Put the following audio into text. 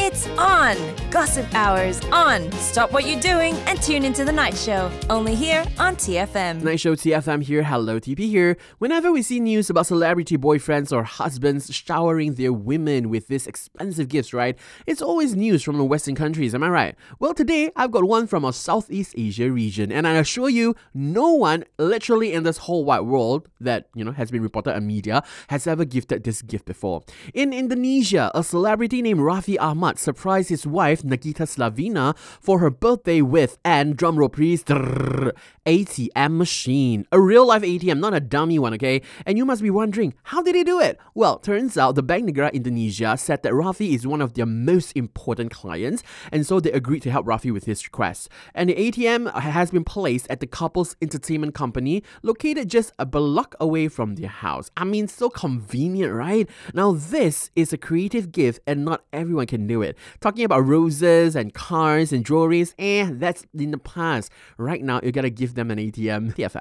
It's on! Gossip Hours on! Stop what you're doing and tune into The Night Show. Only here on TFM. Night Show TFM here, hello TP here. Whenever we see news about celebrity boyfriends or husbands showering their women with these expensive gifts, right? It's always news from the Western countries, am I right? Well, today I've got one from our Southeast Asia region, and I assure you, no one literally in this whole wide world that, has been reported in media has ever gifted this gift before. In Indonesia, a celebrity named Raffi Ahmad surprised his wife Nagita Slavina for her birthday with, and drumroll please, ATM machine. A real life ATM, not a dummy one, okay? And you must be wondering, how did he do it? Well, turns out the Bank Negara Indonesia said that Raffi is one of their most important clients, and so they agreed to help Raffi with his request. And the ATM has been placed at the couple's entertainment company, located just a block away from their house. I mean, so convenient, right? Now, this is a creative gift, and not everyone can do it. Talking about roses and cars and jewelries, that's in the past. Right now, you gotta give them an ATM. TFM.